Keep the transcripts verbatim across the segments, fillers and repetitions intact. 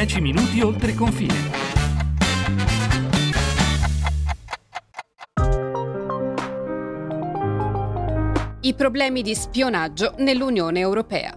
dieci minuti oltre confine. I problemi di spionaggio nell'Unione Europea.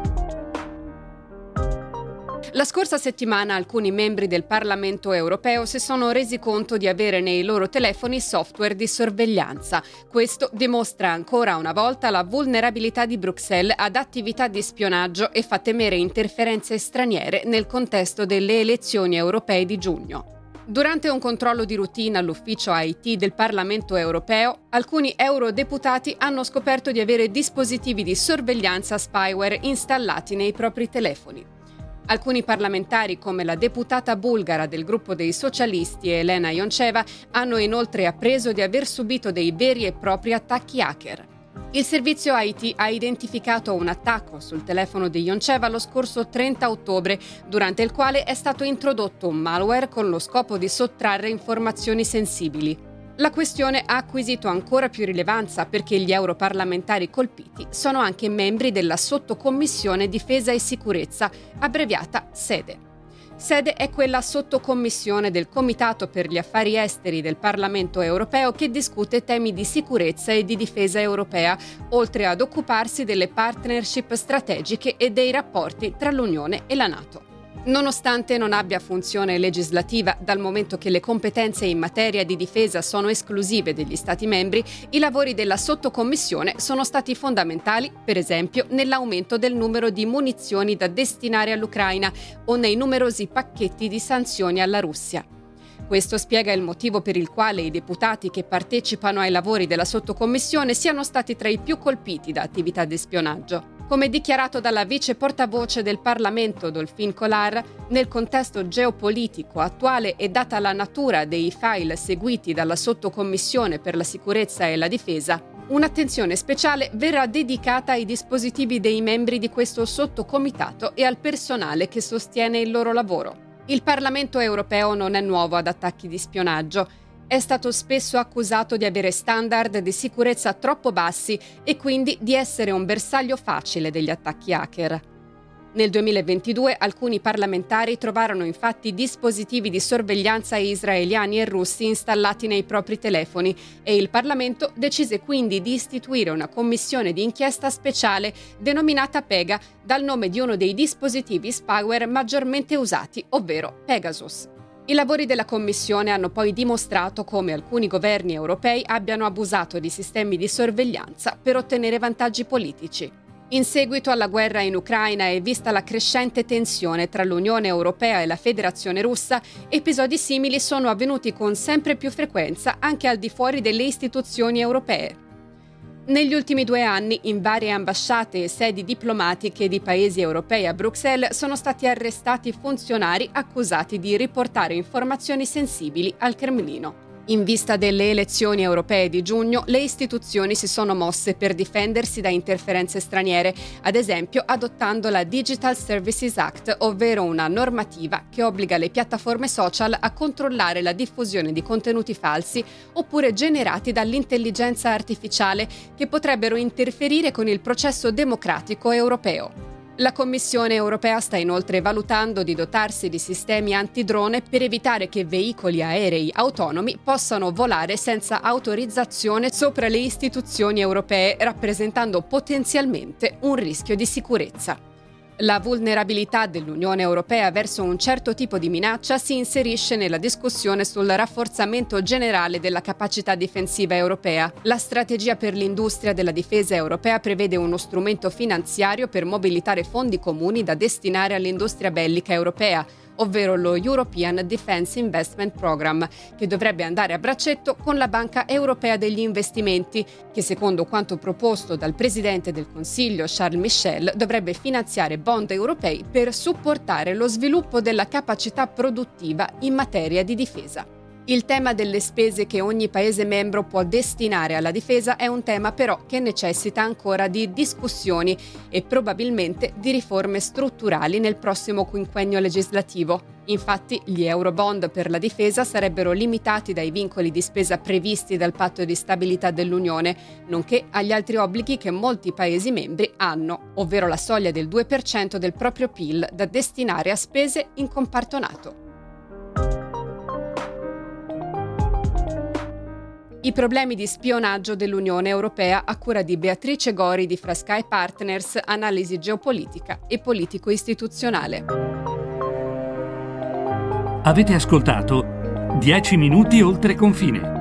La scorsa settimana alcuni membri del Parlamento europeo si sono resi conto di avere nei loro telefoni software di sorveglianza. Questo dimostra ancora una volta la vulnerabilità di Bruxelles ad attività di spionaggio e fa temere interferenze straniere nel contesto delle elezioni europee di giugno. Durante un controllo di routine all'ufficio I T del Parlamento europeo, alcuni eurodeputati hanno scoperto di avere dispositivi di sorveglianza spyware installati nei propri telefoni. Alcuni parlamentari, come la deputata bulgara del gruppo dei socialisti Elena Ioncheva, hanno inoltre appreso di aver subito dei veri e propri attacchi hacker. Il servizio I T ha identificato un attacco sul telefono di Ioncheva lo scorso trenta ottobre, durante il quale è stato introdotto un malware con lo scopo di sottrarre informazioni sensibili. La questione ha acquisito ancora più rilevanza perché gli europarlamentari colpiti sono anche membri della Sottocommissione Difesa e Sicurezza, abbreviata SEDE. SEDE è quella sottocommissione del Comitato per gli Affari Esteri del Parlamento europeo che discute temi di sicurezza e di difesa europea, oltre ad occuparsi delle partnership strategiche e dei rapporti tra l'Unione e la NATO. Nonostante non abbia funzione legislativa, dal momento che le competenze in materia di difesa sono esclusive degli Stati membri, i lavori della sottocommissione sono stati fondamentali, per esempio, nell'aumento del numero di munizioni da destinare all'Ucraina o nei numerosi pacchetti di sanzioni alla Russia. Questo spiega il motivo per il quale i deputati che partecipano ai lavori della sottocommissione siano stati tra i più colpiti da attività di spionaggio. Come dichiarato dalla vice portavoce del Parlamento Dolphine Collar, nel contesto geopolitico attuale e data la natura dei file seguiti dalla sottocommissione per la sicurezza e la difesa, un'attenzione speciale verrà dedicata ai dispositivi dei membri di questo sottocomitato e al personale che sostiene il loro lavoro. Il Parlamento europeo non è nuovo ad attacchi di spionaggio. È stato spesso accusato di avere standard di sicurezza troppo bassi e quindi di essere un bersaglio facile degli attacchi hacker. Nel duemilaventidue alcuni parlamentari trovarono infatti dispositivi di sorveglianza israeliani e russi installati nei propri telefoni e il Parlamento decise quindi di istituire una commissione di inchiesta speciale denominata PEGA dal nome di uno dei dispositivi spyware maggiormente usati, ovvero Pegasus. I lavori della Commissione hanno poi dimostrato come alcuni governi europei abbiano abusato di sistemi di sorveglianza per ottenere vantaggi politici. In seguito alla guerra in Ucraina e vista la crescente tensione tra l'Unione Europea e la Federazione Russa, episodi simili sono avvenuti con sempre più frequenza anche al di fuori delle istituzioni europee. Negli ultimi due anni, in varie ambasciate e sedi diplomatiche di paesi europei a Bruxelles sono stati arrestati funzionari accusati di riportare informazioni sensibili al Cremlino. In vista delle elezioni europee di giugno, le istituzioni si sono mosse per difendersi da interferenze straniere, ad esempio adottando la Digital Services Act, ovvero una normativa che obbliga le piattaforme social a controllare la diffusione di contenuti falsi oppure generati dall'intelligenza artificiale che potrebbero interferire con il processo democratico europeo. La Commissione europea sta inoltre valutando di dotarsi di sistemi antidrone per evitare che veicoli aerei autonomi possano volare senza autorizzazione sopra le istituzioni europee, rappresentando potenzialmente un rischio di sicurezza. La vulnerabilità dell'Unione Europea verso un certo tipo di minaccia si inserisce nella discussione sul rafforzamento generale della capacità difensiva europea. La strategia per l'industria della difesa europea prevede uno strumento finanziario per mobilitare fondi comuni da destinare all'industria bellica europea, ovvero lo European Defence Investment Programme, che dovrebbe andare a braccetto con la Banca Europea degli Investimenti, che secondo quanto proposto dal Presidente del Consiglio Charles Michel dovrebbe finanziare bond europei per supportare lo sviluppo della capacità produttiva in materia di difesa. Il tema delle spese che ogni Paese membro può destinare alla difesa è un tema però che necessita ancora di discussioni e probabilmente di riforme strutturali nel prossimo quinquennio legislativo. Infatti, gli Eurobond per la difesa sarebbero limitati dai vincoli di spesa previsti dal Patto di stabilità dell'Unione, nonché agli altri obblighi che molti Paesi membri hanno, ovvero la soglia del due per cento del proprio P I L da destinare a spese in comparto NATO. I problemi di spionaggio dell'Unione Europea a cura di Beatrice Gori di Frascai Partners, analisi geopolitica e politico-istituzionale. Avete ascoltato dieci minuti oltre confine.